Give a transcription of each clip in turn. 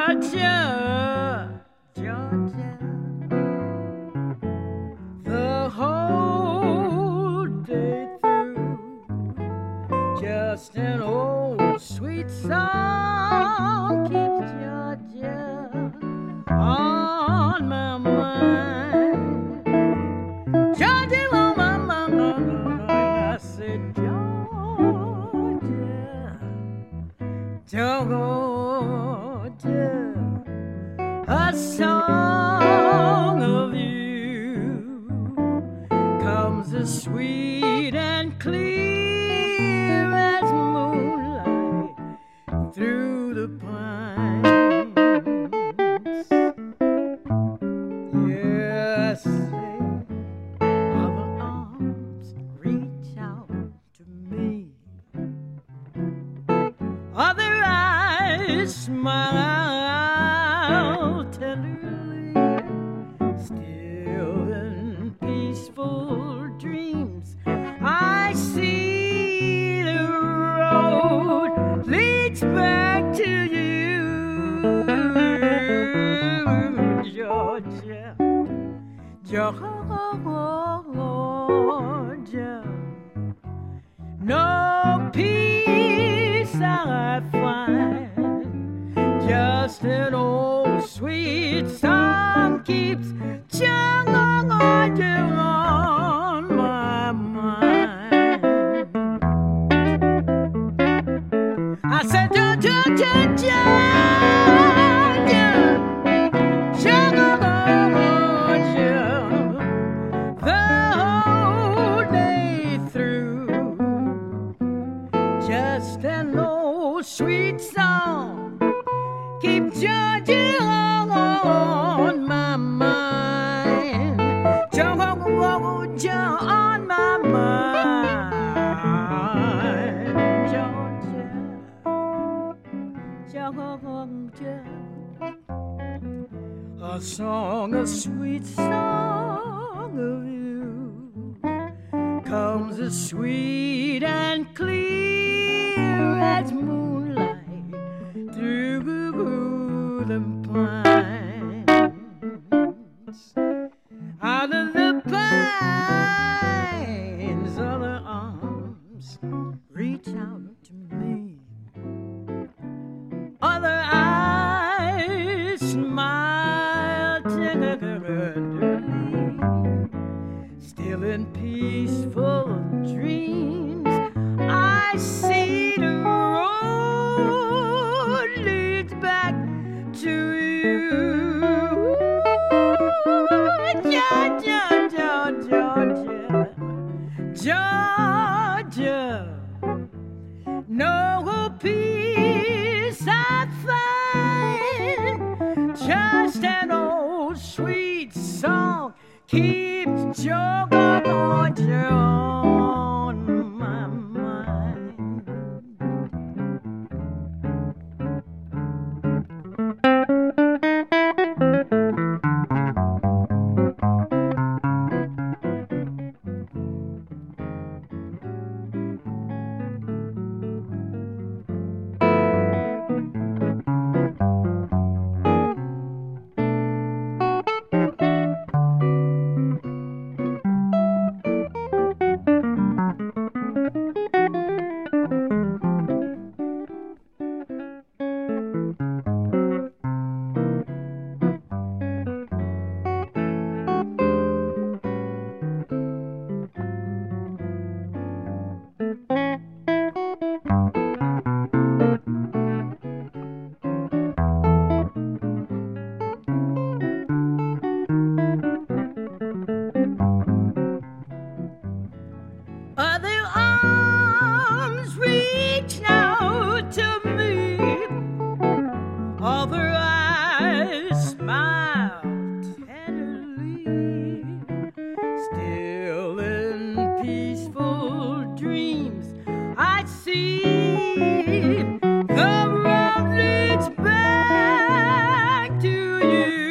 Georgia, Georgia, the whole day through, just an old sweet song keeps Georgia on my mind. Georgia on my mind, I said Georgia, Georgia, a song of you comes as sweet and clear as moonlight through the pines. Yes, say, other arms reach out to me, other eyes smile tenderly, still in peaceful dreams I see the road leads back to you, Georgia, Georgia. No peace I find, just an old sweet song keeps Georgia on my mind. I said Georgia, Georgia, the whole day through, just an old sweet song keep Georgia on my mind. Georgia on my mind. Georgia, Georgia, a song, a sweet song of you comes as sweet and clear as moonlight through the pines. Out of the pines, other arms reach out to me, other eyes smile tenderly, still in peaceful dreams I see the road leads back to you, Georgia, Georgia, Georgia. No peace I find, just an old sweet song keeps Georgia on my mind. Other arms reach out to me, other eyes smile tenderly, still in peaceful dreams I see the road leads back to you,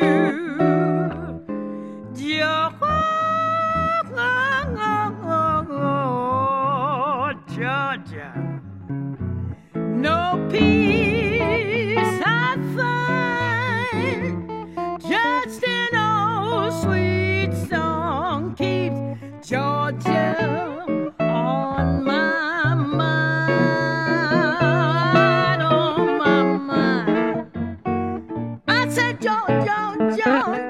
Georgia. No peace I find, Say, John, John, John.